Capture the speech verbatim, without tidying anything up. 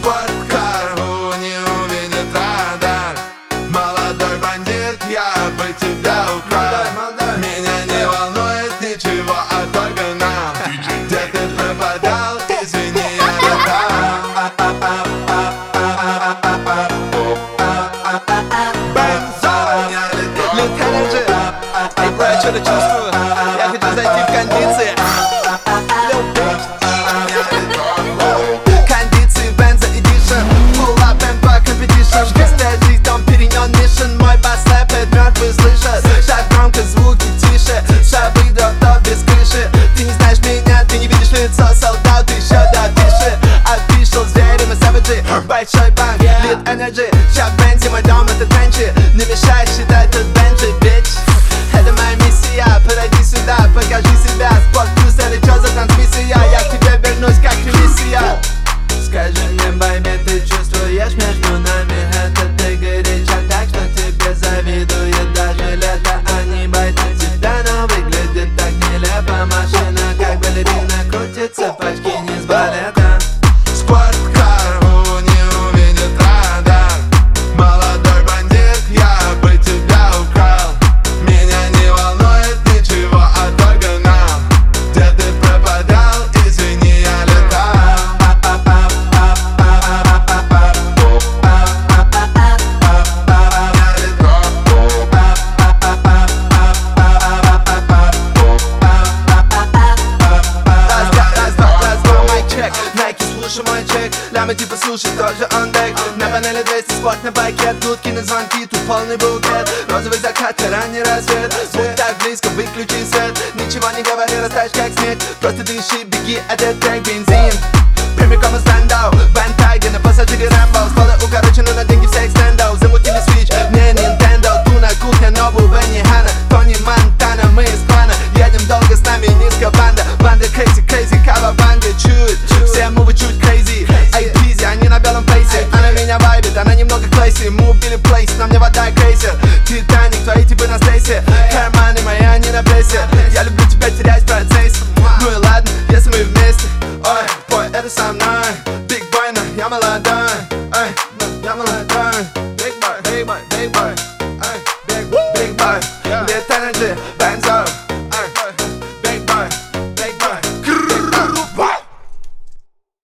Спорткар не увидит радар. Молодой бандит, я бы тебя украл. Меня не волнует ничего, а только нам. Где ты пропадал, извини, я летал. Бензон, я летал. Лют Energy, эй, бро, я что-то чувствую. Я хочу зайти в кондиции. Кондиции, бензо, эдишн. Pull up and back competition. Чистая жизнь, дом перенен мишен. Мой бас лэпает, мертвые слышат. Шаг громко, звуки тише. Шабы дроп без крыши. Ты не знаешь меня, ты не видишь лицо. Солдат, еще допиши. Official, звери, мы саваджи. Большой банк, Лют Energy. Ща в бензе, мой дом это тренчи. Не мешай считать тут бенджи, bitch. Это моя миссия, подойди сюда, покажи себя. Спорт плюс, это чё за трансмиссия? Я к тебе вернусь, как миссия. Скажи мне, бэйби, ты чувствуешь между нами это? Ты горяча так, что тебе завидует даже лето. Они боятся тебя, но выглядит так нелепо. Машина как балерина крутится, почти не с балета. Спорткар не увидит радар. Молодой бандит, я бы тебя украл. Меня не волнует ничего, а только нам. Где ты пропадал, извини, я летал. Найки, слушай мой чек. Лямы типа суши, тоже он дек. На панели двести, спорт на байке. Дудки на звонки, тут полный букет. Розовый закат и ранний рассвет. Будь так близко, выключи свет. Ничего не говори, растаешь как снег. Просто дыши, беги, это трек, бензин. Прямиком из стендау, Бен Тайги на пассажире Рэмбо. Столы укорочены на деньги всех стендов. Замутили свич, мне Nintendo. Туна, кухня, новую Бенни Ханна. Тони Монтана, мы из клана. Едем долго, с нами низко банда. Банда crazy, crazy, кавабанга. Чуть, все мувы чуть crazy. Эй, пизи, они на белом фейсе. Она меня вайбит, она немного клейси. Мы убили плейс, на мне вода крейсер. Титаник, твои типы на стейсе. Карманы мои, они на прессе. Я люблю тебя терять в процессе. Ну и ладно, если мы вместе. Ой, бой, это со мной. Big boy, но я молодой. Эй, но я молодой. Big boy, big boy, big boy. Эй, big, big boy. Лют Energy.